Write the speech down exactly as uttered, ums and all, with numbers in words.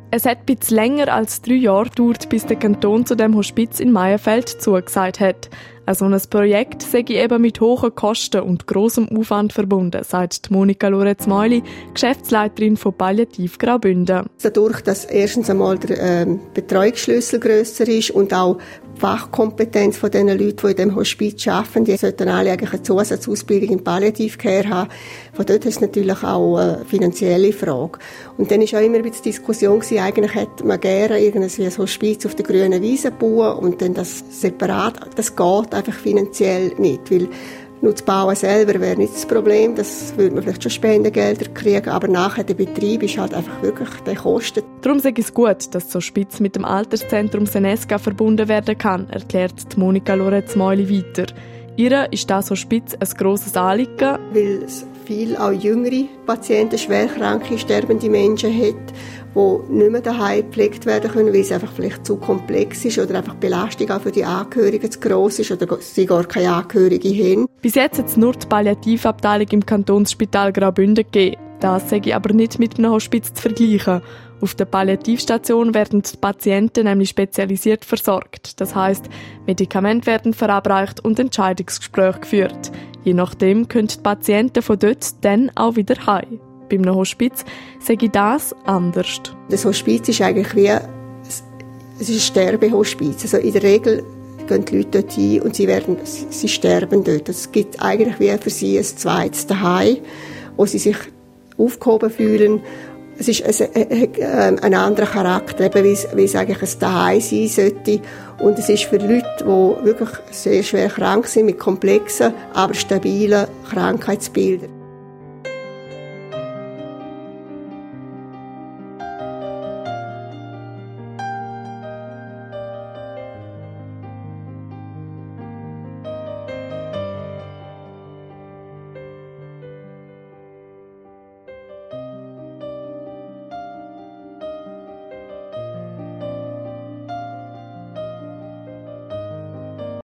Es hat ein bisschen länger als drei Jahre gedauert, bis der Kanton zu dem Hospiz in Meierfeld zugesagt hat. Also ein Projekt sei eben mit hohen Kosten und grossem Aufwand verbunden, sagt Monika Lorenz-Meuli, Geschäftsleiterin von Palliativ Graubünden. Dadurch, dass erstens einmal der ähm, Betreuungsschlüssel grösser ist und auch die Fachkompetenz von den Leuten, die in diesem Hospiz arbeiten, die sollten alle eigentlich eine Zusatzausbildung in Palliativcare haben. Von dort ist es natürlich auch eine finanzielle Frage. Und dann war auch immer ein bisschen Diskussion gewesen, eigentlich hätte man gerne irgendwie ein Hospiz auf der grünen Wiese bauen und dann das separat, das geht einfach finanziell nicht, weil nur das Bauen selber wäre nicht das Problem, das würde man vielleicht schon Spendengelder kriegen, aber nachher der Betrieb ist halt einfach wirklich, der kostet. Darum sei es gut, dass so Hospiz mit dem Alterszentrum Senesca verbunden werden kann, erklärt Monika Lorenz-Meuli weiter. Ihr ist das Hospiz ein grosses Anliegen, weil es viele auch jüngere Patienten, schwerkranke, sterbende Menschen hat, die nicht mehr daheim gepflegt werden können, weil es einfach vielleicht zu komplex ist oder einfach die Belastung auch für die Angehörigen zu gross ist oder sie gar keine Angehörigen haben. Bis jetzt hat es nur die Palliativabteilung im Kantonsspital Graubünden gegeben. Das sei aber nicht mit einem Hospiz zu vergleichen. Auf der Palliativstation werden die Patienten nämlich spezialisiert versorgt. Das heisst, Medikamente werden verabreicht und Entscheidungsgespräche geführt. Je nachdem können die Patienten von dort dann auch wieder heim. Bei einem Hospiz sage ich das anders. Das Hospiz ist eigentlich wie es ist ein Sterbehospiz. Also in der Regel gehen die Leute dort hin und sie, werden, sie sterben dort. Es gibt eigentlich wie für sie ein zweites Zuhause, wo sie sich aufgehoben fühlen. Es ist ein, ein anderer Charakter, eben wie es eigentlich ein Zuhause sein sollte. Und es ist für Leute, die wirklich sehr schwer krank sind, mit komplexen, aber stabilen Krankheitsbildern.